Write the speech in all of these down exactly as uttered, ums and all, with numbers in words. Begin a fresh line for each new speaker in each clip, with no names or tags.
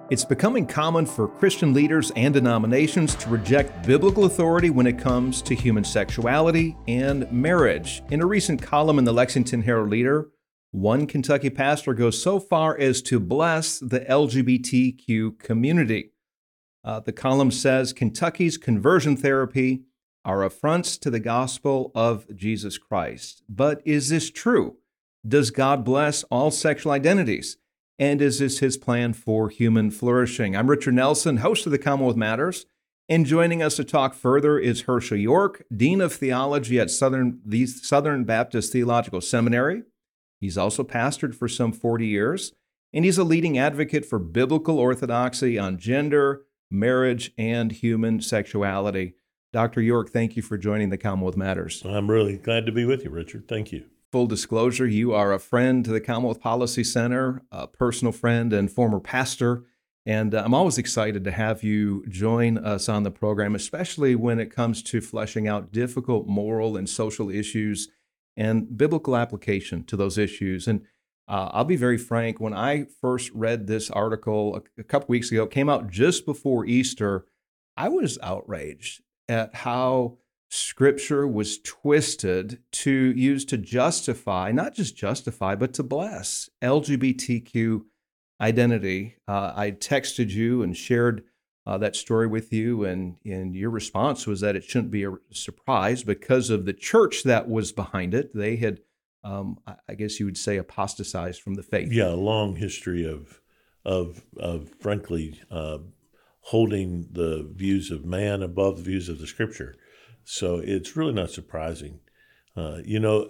It's becoming common for Christian leaders and denominations to reject biblical authority when it comes to human sexuality and marriage. In a recent column in the Lexington Herald Leader, one Kentucky pastor goes so far as to bless the L G B T Q community. Uh, the column says Kentucky's conversion therapy are affronts to the gospel of Jesus Christ. But is this true? Does God bless all sexual identities? And is this his plan for human flourishing? I'm Richard Nelson, host of the Commonwealth Matters, and joining us to talk further is Herschel York, Dean of Theology at Southern, the Southern Baptist Theological Seminary. He's also pastored for some forty years, and he's a leading advocate for biblical orthodoxy on gender, marriage, and human sexuality. Doctor York, thank you for joining the Commonwealth Matters.
I'm really glad to be with you, Richard. Thank you.
Full disclosure, you are a friend to the Commonwealth Policy Center, a personal friend and former pastor, and I'm always excited to have you join us on the program, especially when it comes to fleshing out difficult moral and social issues and biblical application to those issues. And uh, I'll be very frank, when I first read this article a, a couple weeks ago, it came out just before Easter, I was outraged at how Scripture was twisted to use to justify, not just justify, but to bless L G B T Q identity. Uh, I texted you and shared uh, that story with you, and, and your response was that it shouldn't be a surprise because of the church that was behind it. They had, um, I guess you would say, apostatized from the faith.
Yeah, a long history of, of, of frankly, uh, holding the views of man above the views of the Scripture. So it's really not surprising. Uh, you know,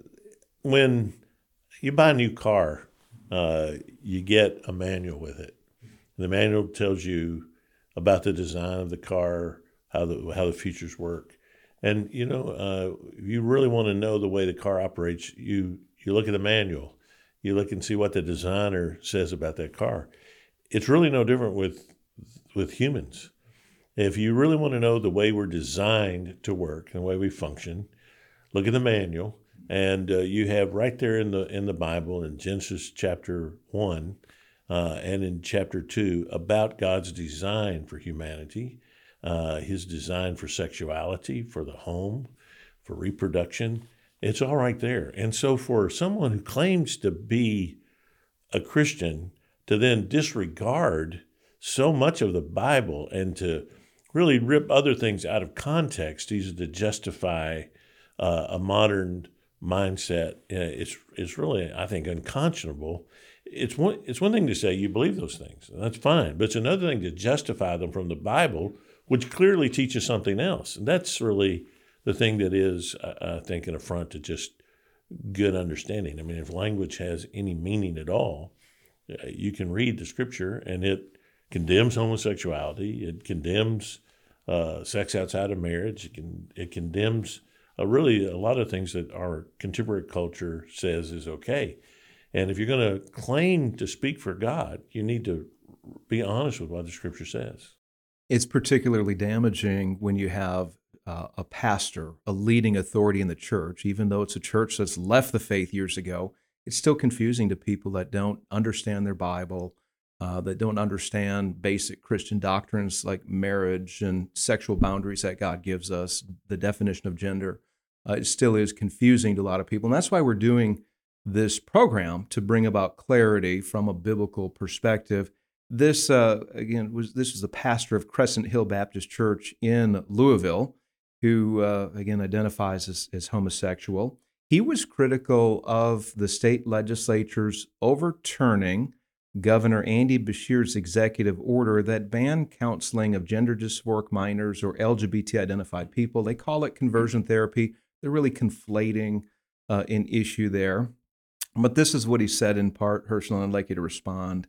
when you buy a new car, uh, you get a manual with it. The manual tells you about the design of the car, how the how the features work. And, you know, uh, if you really want to know the way the car operates, you, you look at the manual. You look and see what the designer says about that car. It's really no different with with humans. If you really want to know the way we're designed to work and the way we function, look at the manual, and uh, you have right there in the in the Bible in Genesis chapter one uh, and in chapter two about God's design for humanity, uh, His design for sexuality, for the home, for reproduction. It's all right there. And so for someone who claims to be a Christian to then disregard so much of the Bible and to really rip other things out of context, easy to justify uh, a modern mindset. Uh, it's it's really, I think, unconscionable. It's one it's one thing to say you believe those things, and that's fine, but it's another thing to justify them from the Bible, which clearly teaches something else. And that's really the thing that is, I, I think, an affront to just good understanding. I mean, if language has any meaning at all, uh, you can read the Scripture, and it condemns homosexuality. It condemns uh, sex outside of marriage. It can it condemns uh, really a lot of things that our contemporary culture says is okay. And if you're going to claim to speak for God, you need to be honest with what the Scripture says.
It's particularly damaging when you have uh, a pastor, a leading authority in the church, even though it's a church that's left the faith years ago. It's still confusing to people that don't understand their Bible, Uh, that don't understand basic Christian doctrines like marriage and sexual boundaries that God gives us, the definition of gender. Uh, it still is confusing to a lot of people. And that's why we're doing this program, to bring about clarity from a biblical perspective. This, uh, again, was this was the pastor of Crescent Hill Baptist Church in Louisville, who, uh, again, identifies as, as homosexual. He was critical of the state legislature's overturning Governor Andy Beshear's executive order that banned counseling of gender dysphoric minors or L G B T identified people. They call it conversion therapy. They're really conflating uh, an issue there. But this is what he said in part, Herschel, and I'd like you to respond.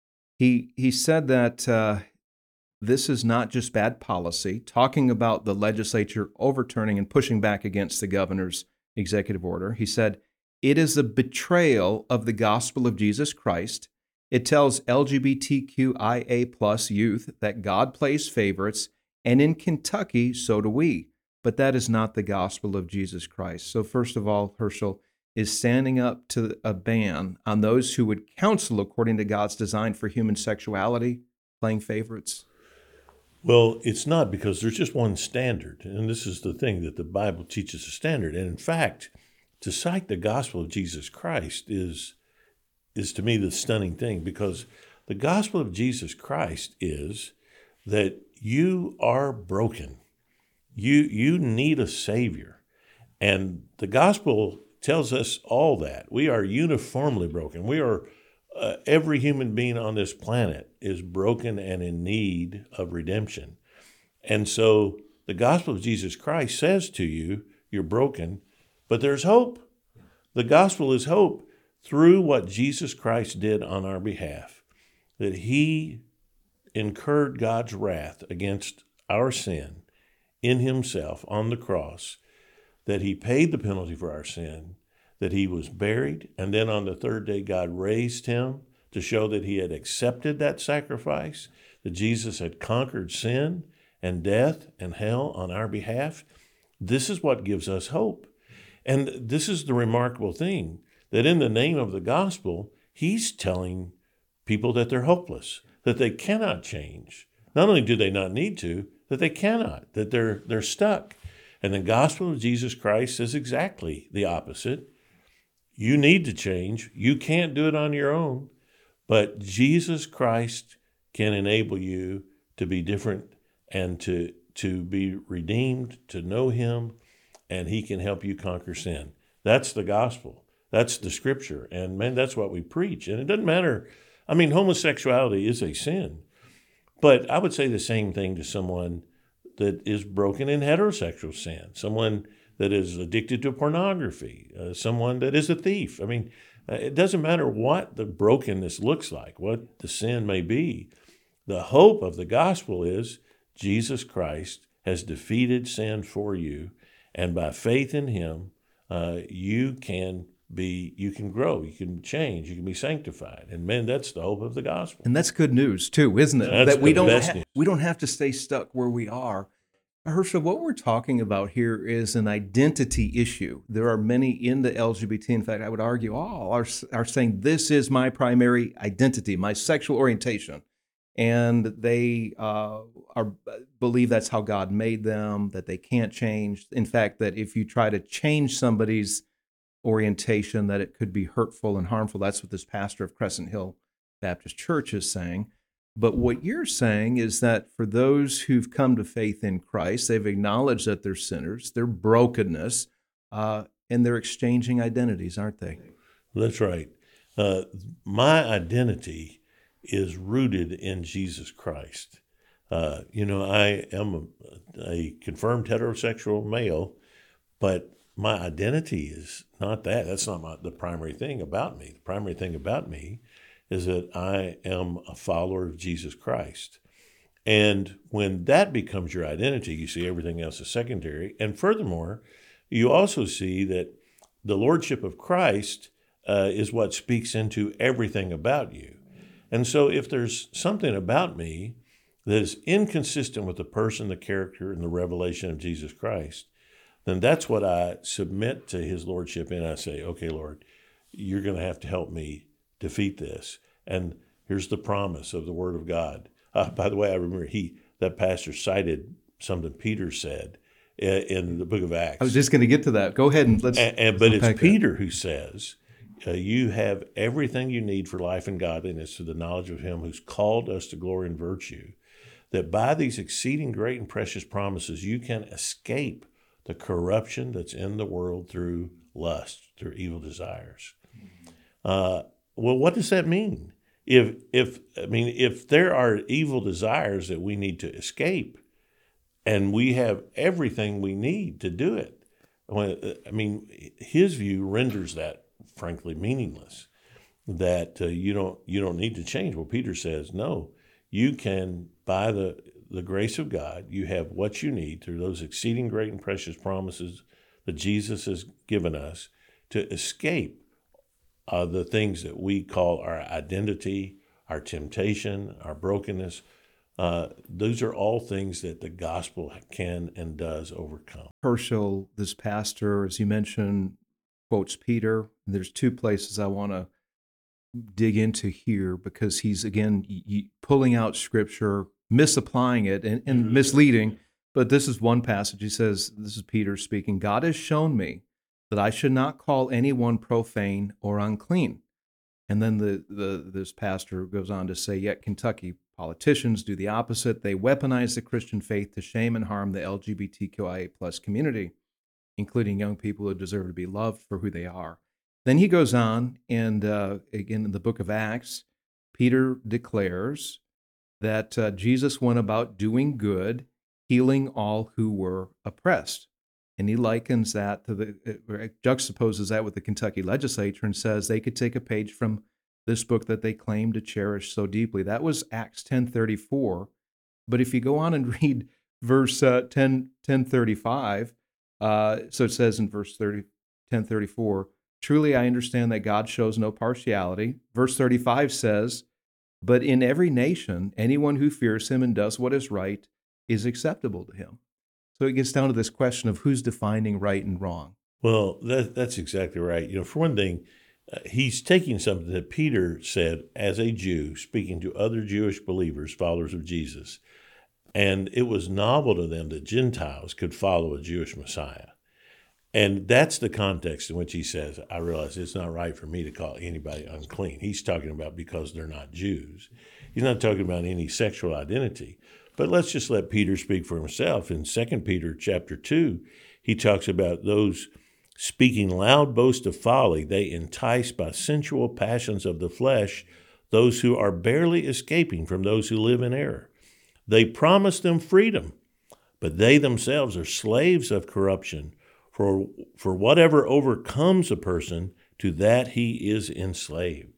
He, he said that uh, this is not just bad policy, talking about the legislature overturning and pushing back against the governor's executive order. He said, it is a betrayal of the gospel of Jesus Christ. It tells L G B T Q I A plus youth that God plays favorites, and in Kentucky, so do we. But that is not the gospel of Jesus Christ. So first of all, Herschel, is standing up to a ban on those who would counsel according to God's design for human sexuality playing favorites?
Well, it's not, because there's just one standard. And this is the thing, that the Bible teaches a standard. And in fact, to cite the gospel of Jesus Christ is, is to me the stunning thing, because the gospel of Jesus Christ is that you are broken. You, you need a Savior. And the gospel tells us all that. We are uniformly broken. We are, uh, every human being on this planet is broken and in need of redemption. And so the gospel of Jesus Christ says to you, you're broken, but there's hope. The gospel is hope through what Jesus Christ did on our behalf, that he incurred God's wrath against our sin in himself on the cross, that he paid the penalty for our sin, that he was buried, and then on the third day God raised him to show that he had accepted that sacrifice, that Jesus had conquered sin and death and hell on our behalf. This is what gives us hope. And this is the remarkable thing, that in the name of the gospel, he's telling people that they're hopeless, that they cannot change. Not only do they not need to, that they cannot, that they're they're stuck. And the gospel of Jesus Christ is exactly the opposite. You need to change. You can't do it on your own, but Jesus Christ can enable you to be different and to, to be redeemed, to know him, and he can help you conquer sin. That's the gospel. That's the scripture. And man, that's what we preach. And it doesn't matter. I mean, homosexuality is a sin, but I would say the same thing to someone that is broken in heterosexual sin, someone that is addicted to pornography, uh, someone that is a thief. I mean, uh, it doesn't matter what the brokenness looks like, what the sin may be. The hope of the gospel is Jesus Christ has defeated sin for you, and by faith in him, uh, you can be, you can grow, you can change, you can be sanctified. And man, that's the hope of the gospel.
And that's good news too, isn't it?
That's
that we
the
don't
best
ha-
news.
we don't have to stay stuck where we are. Herschel, what we're talking about here is an identity issue. There are many in the L G B T, in fact, I would argue all are, are saying this is my primary identity, my sexual orientation. And they uh, are believe that's how God made them, that they can't change. In fact, that if you try to change somebody's orientation, that it could be hurtful and harmful. That's what this pastor of Crescent Hill Baptist Church is saying. But what you're saying is that for those who've come to faith in Christ, they've acknowledged that they're sinners, their brokenness, uh, and they're exchanging identities, aren't they?
That's right. Uh, my identity is rooted in Jesus Christ. Uh, you know, I am a, a confirmed heterosexual male, but my identity is not that. That's not my, the primary thing about me. The primary thing about me is that I am a follower of Jesus Christ. And when that becomes your identity, you see everything else is secondary. And furthermore, you also see that the lordship of Christ uh, is what speaks into everything about you. And so if there's something about me that is inconsistent with the person, the character, and the revelation of Jesus Christ, then that's what I submit to his lordship in. I say, okay, Lord, you're going to have to help me defeat this. And here's the promise of the Word of God. Uh, by the way, I remember he that pastor cited something Peter said in, in the book of Acts.
I was just going to get to that. Go ahead and let's.
And, and, but it's Peter
that.
who says, uh, you have everything you need for life and godliness through the knowledge of him who's called us to glory and virtue, that by these exceeding great and precious promises, you can escape the corruption that's in the world through lust, through evil desires. Uh, well, what does that mean? If, if I mean, if there are evil desires that we need to escape, and we have everything we need to do it, I mean, his view renders that frankly meaningless. That uh, you don't you don't need to change. Well, Peter says, no, you can, by the the grace of God, you have what you need through those exceeding great and precious promises that Jesus has given us to escape uh, the things that we call our identity, our temptation, our brokenness. Uh, those are all things that the gospel can and does overcome.
Herschel, this pastor, as you mentioned, quotes Peter. There's two places I want to dig into here because he's, again, y- y- pulling out scripture, misapplying it, and, and misleading. But this is one passage. He says, this is Peter speaking, God has shown me that I should not call anyone profane or unclean. And then the, the this pastor goes on to say, yet Kentucky politicians do the opposite. They weaponize the Christian faith to shame and harm the L G B T Q I A plus community, including young people who deserve to be loved for who they are. Then he goes on, and uh, again in the book of Acts, Peter declares that uh, Jesus went about doing good, healing all who were oppressed. And he likens that to the, or juxtaposes that with the Kentucky legislature and says they could take a page from this book that they claim to cherish so deeply. That was Acts ten thirty-four. But if you go on and read verse uh, ten, ten thirty-five, uh, so it says in verse thirty, ten thirty-four, truly I understand that God shows no partiality. Verse thirty-five says, but in every nation, anyone who fears him and does what is right is acceptable to him. So it gets down to this question of who's defining right and wrong.
Well, that, that's exactly right. You know, for one thing, uh, he's taking something that Peter said as a Jew, speaking to other Jewish believers, followers of Jesus, and it was novel to them that Gentiles could follow a Jewish Messiah. And that's the context in which he says, I realize it's not right for me to call anybody unclean. He's talking about because they're not Jews. He's not talking about any sexual identity. But let's just let Peter speak for himself. In Second Peter chapter two, he talks about those speaking loud boast of folly. They entice by sensual passions of the flesh those who are barely escaping from those who live in error. They promise them freedom, but they themselves are slaves of corruption. For, for whatever overcomes a person, to that he is enslaved.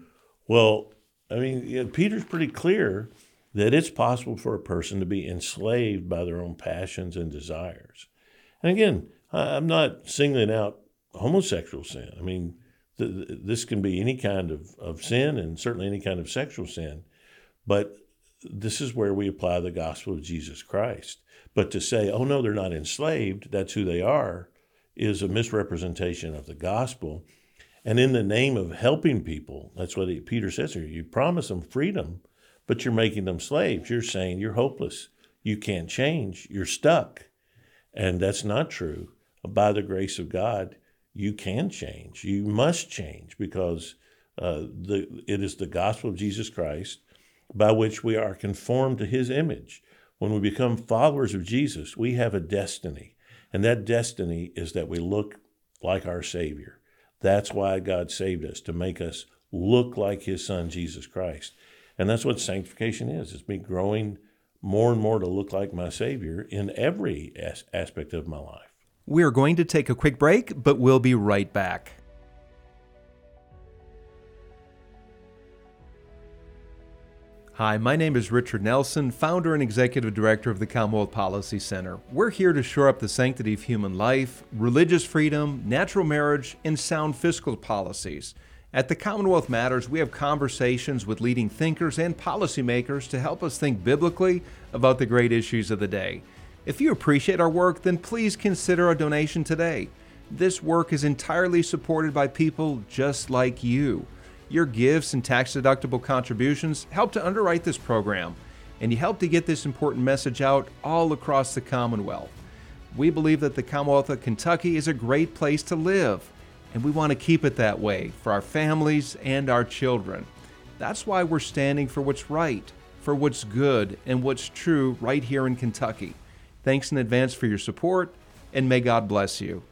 Well, I mean, you know, Peter's pretty clear that it's possible for a person to be enslaved by their own passions and desires. And again, I'm not singling out homosexual sin. I mean, th- this can be any kind of, of sin and certainly any kind of sexual sin. But this is where we apply the gospel of Jesus Christ. But to say, oh, no, they're not enslaved, that's who they are, is a misrepresentation of the gospel. And in the name of helping people, that's what he, Peter says here, you promise them freedom, but you're making them slaves. You're saying you're hopeless. You can't change. You're stuck. And that's not true. By the grace of God, you can change. You must change because uh, the, it is the gospel of Jesus Christ by which we are conformed to his image. When we become followers of Jesus, we have a destiny. And that destiny is that we look like our Savior. That's why God saved us, to make us look like his Son, Jesus Christ. And that's what sanctification is. It's me growing more and more to look like my Savior in every as- aspect of my life.
We are going to take a quick break, but we'll be right back. Hi, my name is Richard Nelson, founder and executive director of the Commonwealth Policy Center. We're here to shore up the sanctity of human life, religious freedom, natural marriage, and sound fiscal policies. At the Commonwealth Matters, we have conversations with leading thinkers and policymakers to help us think biblically about the great issues of the day. If you appreciate our work, then please consider a donation today. This work is entirely supported by people just like you. Your gifts and tax-deductible contributions help to underwrite this program, and you help to get this important message out all across the Commonwealth. We believe that the Commonwealth of Kentucky is a great place to live, and we want to keep it that way for our families and our children. That's why we're standing for what's right, for what's good, and what's true right here in Kentucky. Thanks in advance for your support, and may God bless you.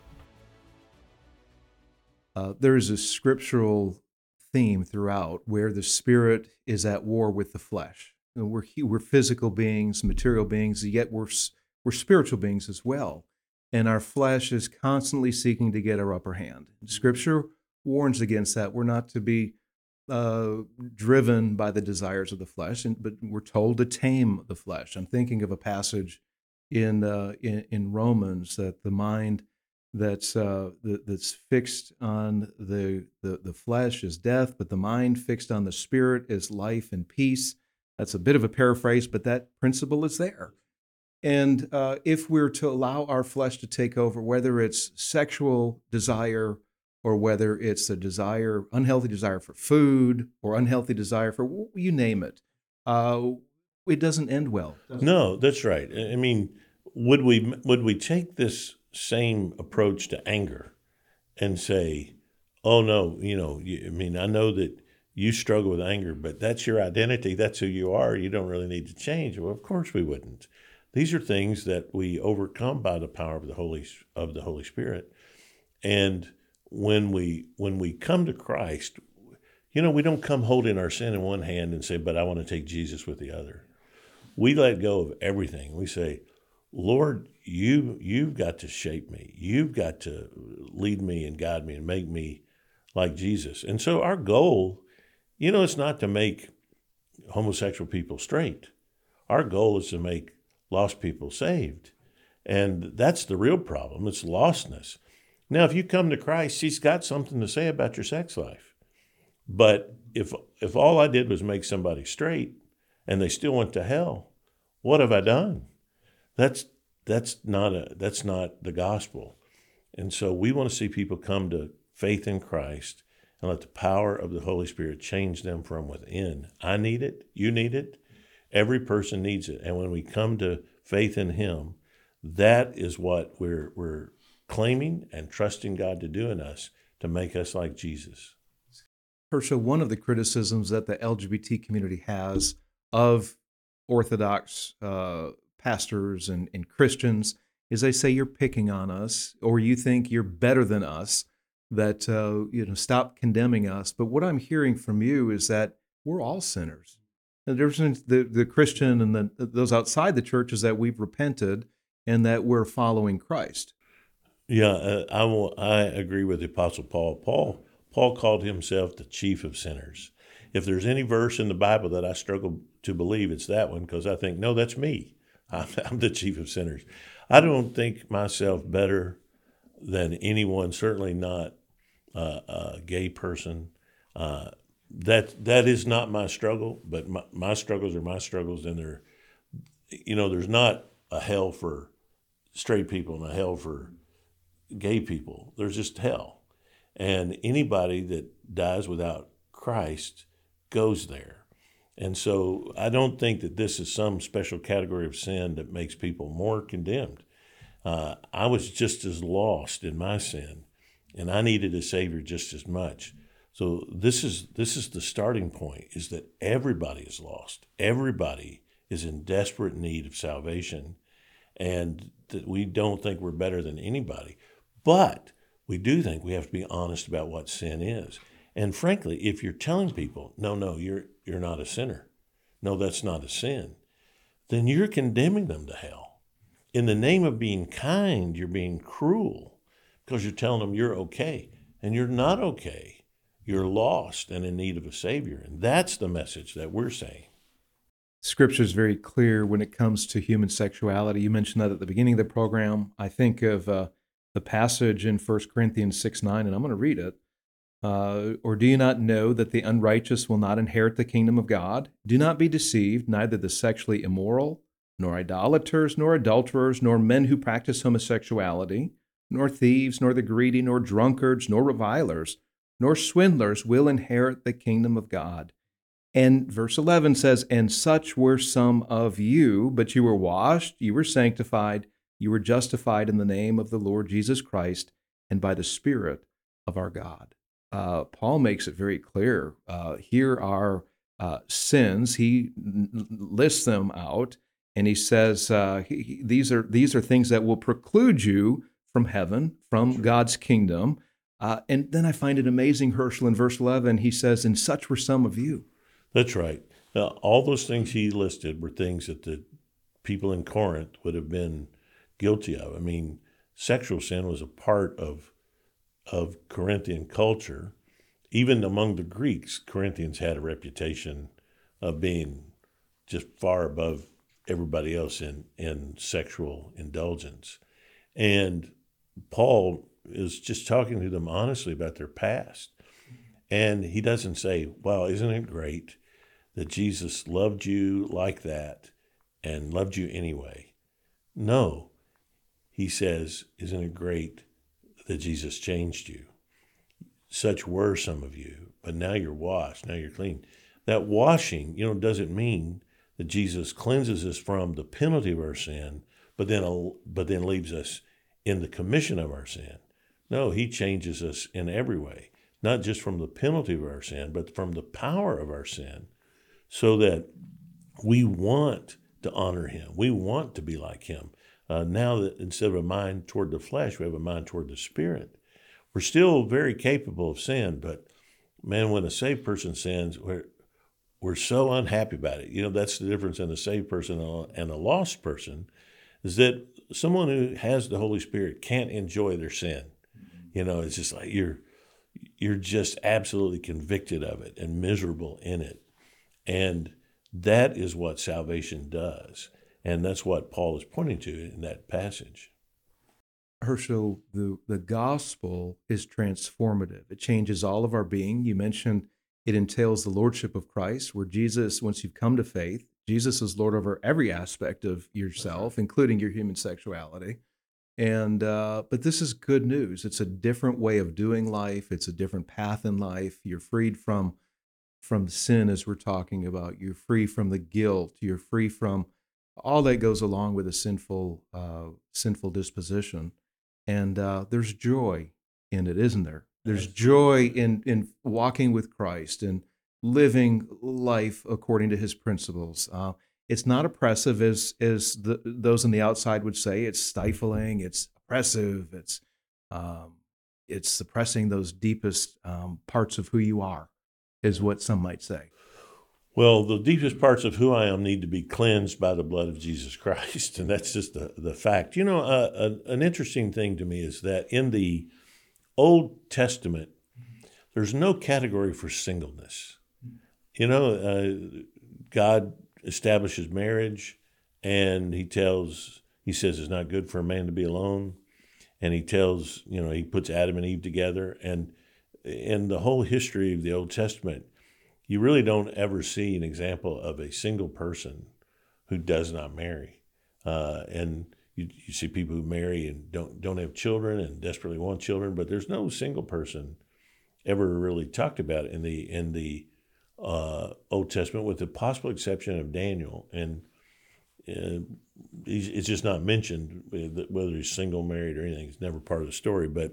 Uh, there is a scriptural theme throughout where the spirit is at war with the flesh. You know, we're we're physical beings, material beings, yet we're we're spiritual beings as well, and our flesh is constantly seeking to get our upper hand. Scripture warns against that. We're not to be uh, driven by the desires of the flesh, and, but we're told to tame the flesh. I'm thinking of a passage in uh, in, in Romans that the mind that's uh, that, that's fixed on the, the the flesh is death, but the mind fixed on the spirit is life and peace. That's a bit of a paraphrase, but that principle is there. And uh, if we're to allow our flesh to take over, whether it's sexual desire or whether it's a desire, unhealthy desire for food, or unhealthy desire for, you name it, uh, it doesn't end well.
No, that's right. I I mean, would we would we take this same approach to anger and say, "Oh no, you know, you, I mean, I know that you struggle with anger, but that's your identity. That's who you are. You don't really need to change." Well, of course we wouldn't. These are things that we overcome by the power of the Holy of the Holy Spirit. And when we when we come to Christ, you know, we don't come holding our sin in one hand and say, "But I want to take Jesus with the other." We let go of everything. We say, "Lord, you you've got to shape me. You've got to lead me and guide me and make me like Jesus." And so our goal, you know, it's not to make homosexual people straight. Our goal is to make lost people saved. And that's the real problem. It's lostness. Now, if you come to Christ, he's got something to say about your sex life. But if if all I did was make somebody straight and they still went to hell, what have I done? That's that's not a that's not the gospel. And so we want to see people come to faith in Christ and let the power of the Holy Spirit change them from within. I need it. You need it. Every person needs it. And when we come to faith in him, that is what we're we're claiming and trusting God to do in us to make us like Jesus.
Herschel, one of the criticisms that the L G B T community has of Orthodox uh, pastors and, and Christians is they say you're picking on us, or you think you're better than us, that, uh, you know, stop condemning us. But what I'm hearing from you is that we're all sinners. The difference between the, the Christian and the, those outside the church is that we've repented and that we're following Christ.
Yeah, uh, I will, I agree with the Apostle Paul. Paul Paul called himself the chief of sinners. If there's any verse in the Bible that I struggle to believe, it's that one, because I think, no, that's me. I'm, I'm the chief of sinners. I don't think myself better than anyone, certainly not uh, a gay person. Uh, that that is not my struggle, but my, my struggles are my struggles, and they're, you know, there's not a hell for straight people and a hell for gay people. There's just hell. And anybody that dies without Christ goes there. And so I don't think that this is some special category of sin that makes people more condemned. Uh, I was just as lost in my sin, and I needed a Savior just as much. So this is this is the starting point, is that everybody is lost. Everybody is in desperate need of salvation, and that we don't think we're better than anybody. But we do think we have to be honest about what sin is. And frankly, if you're telling people, no, no, you're you're not a sinner, no, that's not a sin, then you're condemning them to hell. In the name of being kind, you're being cruel, because you're telling them you're okay, and you're not okay. You're lost and in need of a Savior. And that's the message that we're saying.
Scripture is very clear when it comes to human sexuality. You mentioned that at the beginning of the program. I think of uh, the passage in First Corinthians six nine, and I'm going to read it. Uh, or do you not know that the unrighteous will not inherit the kingdom of God? Do not be deceived, neither the sexually immoral, nor idolaters, nor adulterers, nor men who practice homosexuality, nor thieves, nor the greedy, nor drunkards, nor revilers, nor swindlers will inherit the kingdom of God. And verse eleven says, and such were some of you, but you were washed, you were sanctified, you were justified in the name of the Lord Jesus Christ and by the Spirit of our God. Uh, Paul makes it very clear. Uh, here are uh, sins. He n- lists them out, and he says uh, he, he, these are these are things that will preclude you from heaven, from Sure. God's kingdom. Uh, and then I find it amazing, Herschel, in verse eleven, he says, and such were some of you.
That's right. Now, all those things he listed were things that the people in Corinth would have been guilty of. I mean, sexual sin was a part of of Corinthian culture. Even among the Greeks, Corinthians had a reputation of being just far above everybody else in, in sexual indulgence. And Paul is just talking to them honestly about their past. And he doesn't say, well, isn't it great that Jesus loved you like that and loved you anyway? No, he says, isn't it great that Jesus changed you? such were some of you, but now you're washed, now you're clean. That washing, you know, doesn't mean that Jesus cleanses us from the penalty of our sin, but then but then leaves us in the commission of our sin. No, he changes us in every way, not just from the penalty of our sin, but from the power of our sin, so that we want to honor him. We want to be like him. Uh, now that instead of a mind toward the flesh, we have a mind toward the Spirit. We're still very capable of sin, but man, when a saved person sins, we're we're so unhappy about it. You know, that's the difference in a saved person and a lost person, is that someone who has the Holy Spirit can't enjoy their sin. You know, it's just like you're you're just absolutely convicted of it and miserable in it. And that is what salvation does. And that's what Paul is pointing to in that passage.
Herschel, the, the gospel is transformative. It changes all of our being. You mentioned it entails the lordship of Christ, where Jesus, once you've come to faith, Jesus is Lord over every aspect of yourself, including your human sexuality. And uh, but this is good news. It's a different way of doing life. It's a different path in life. You're freed from from sin, as we're talking about. You're free from the guilt. You're free from all that goes along with a sinful uh, sinful disposition. And uh, there's joy in it, isn't there? There's joy in in walking with Christ and living life according to his principles. Uh, it's not oppressive, as as the, those on the outside would say. It's stifling. It's oppressive. It's um, it's suppressing those deepest um, parts of who you are, is what some might say.
Well, the deepest parts of who I am need to be cleansed by the blood of Jesus Christ, and that's just the, the fact. You know, uh, a, an interesting thing to me is that in the Old Testament, there's no category for singleness. You know, uh, God establishes marriage, and he tells, he says it's not good for a man to be alone, and he tells, you know, he puts Adam and Eve together, and in the whole history of the Old Testament, you really don't ever see an example of a single person who does not marry. Uh, and you, you see people who marry and don't don't have children and desperately want children, but there's no single person ever really talked about in the in the uh, Old Testament, with the possible exception of Daniel. And uh, he's, it's just not mentioned whether he's single, married, or anything. It's never part of the story. But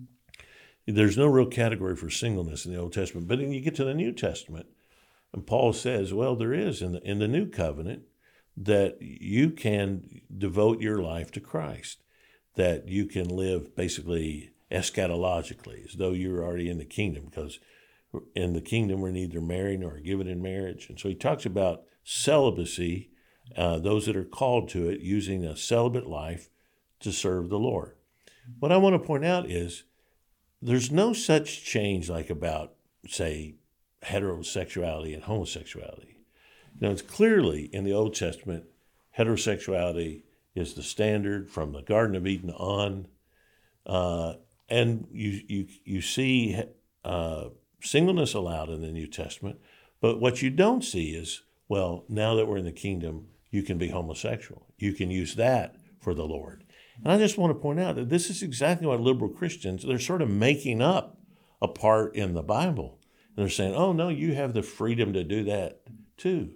there's no real category for singleness in the Old Testament. But then you get to the New Testament, and Paul says, well, there is in the in the New Covenant that you can devote your life to Christ, that you can live basically eschatologically, as though you're already in the kingdom, because in the kingdom we're neither married nor given in marriage. And so he talks about celibacy, uh, those that are called to it, using a celibate life to serve the Lord. What I want to point out is there's no such change like about, say, heterosexuality and homosexuality. You know, it's clearly in the Old Testament, heterosexuality is the standard from the Garden of Eden on, uh, and you you you see uh, singleness allowed in the New Testament. But what you don't see is, well, now that we're in the kingdom, you can be homosexual. You can use that for the Lord. And I just want to point out that this is exactly what liberal Christians, they're sort of making up a part in the Bible. And they're saying, oh, no, you have the freedom to do that too.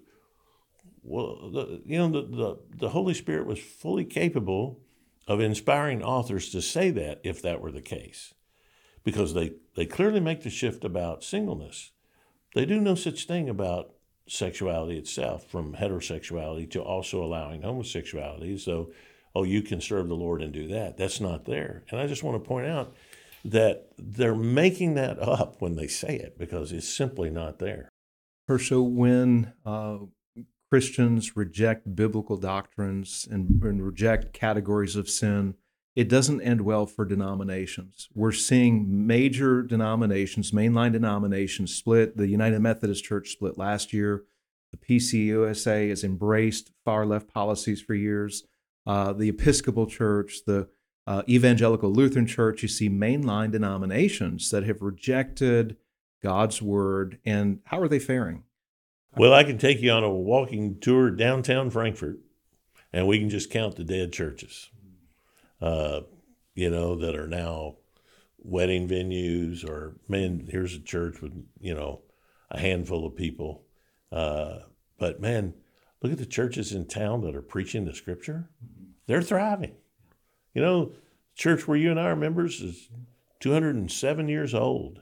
Well, the, you know, the, the, the Holy Spirit was fully capable of inspiring authors to say that if that were the case, because they, they clearly make the shift about singleness. They do no such thing about sexuality itself, from heterosexuality to also allowing homosexuality. So, oh, you can serve the Lord and do that. That's not there. And I just want to point out that they're making that up when they say it, because it's simply not there.
Herschel, when uh, Christians reject biblical doctrines and, and reject categories of sin, it doesn't end well for denominations. We're seeing major denominations, mainline denominations split. The United Methodist Church split last year. The P C U S A has embraced far-left policies for years. Uh, the Episcopal Church, the uh, Evangelical Lutheran Church, you see mainline denominations that have rejected God's word. And how are they faring?
Well, I can take you on a walking tour downtown Frankfort, and we can just count the dead churches, uh, you know, that are now wedding venues, or man, here's a church with, you know, a handful of people. Uh, but man, look at the churches in town that are preaching the scripture. They're thriving. You know, church where you and I are members is two hundred seven years old,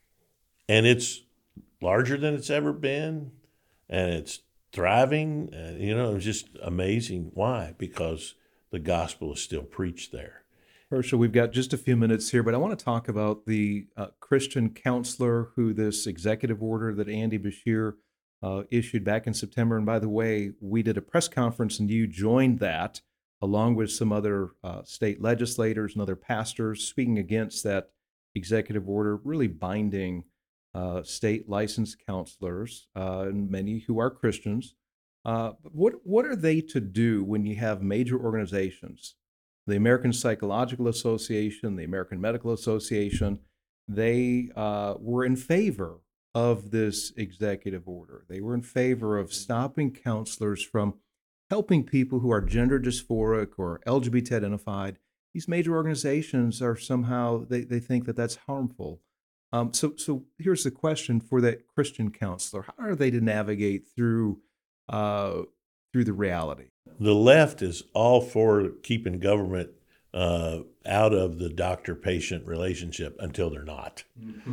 and it's larger than it's ever been, and it's thriving. And, you know, it's just amazing. Why? Because the gospel is still preached there.
Herschel, we've got just a few minutes here, but I want to talk about the uh, Christian counselor who this executive order that Andy Beshear uh, issued back in September. And by the way, we did a press conference and you joined that along with some other uh, state legislators and other pastors speaking against that executive order, really binding uh, state licensed counselors, uh, and many who are Christians. Uh, what, what are they to do when you have major organizations, the American Psychological Association, the American Medical Association? They uh, were in favor of this executive order. They were in favor of stopping counselors from helping people who are gender dysphoric or L G B T identified. These major organizations are somehow, they, they think that that's harmful. Um, so, so here's the question for that Christian counselor. How are they to navigate through, uh, through the reality?
The left is all for keeping government uh, out of the doctor-patient relationship until they're not.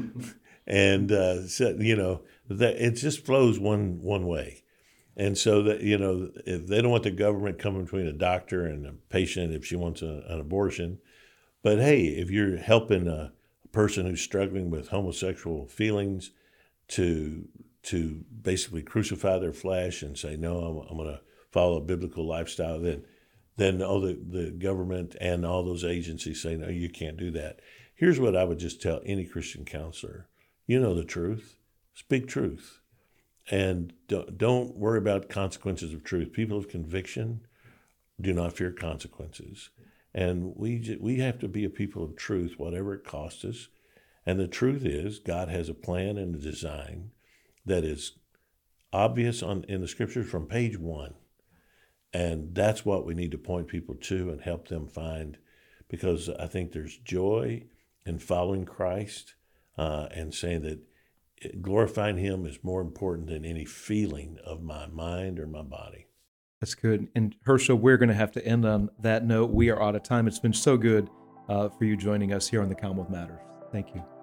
And, uh, so, you know, that it just flows one one way. And so that, you know, if they don't want the government coming between a doctor and a patient if she wants a, an abortion. But hey, if you're helping a person who's struggling with homosexual feelings to to basically crucify their flesh and say, no, I'm, I'm going to follow a biblical lifestyle, then then all the, the government and all those agencies say, no, you can't do that. Here's what I would just tell any Christian counselor. You know the truth. Speak truth. And don't, don't worry about consequences of truth. People of conviction do not fear consequences. And we we have to be a people of truth, whatever it costs us. And the truth is, God has a plan and a design that is obvious on in the scriptures from page one. And that's what we need to point people to and help them find, because I think there's joy in following Christ uh, and saying that glorifying him is more important than any feeling of my mind or my body.
That's good. And Herschel, we're going to have to end on that note. We are out of time. It's been so good uh, for you joining us here on the Commonwealth Matters. Thank you.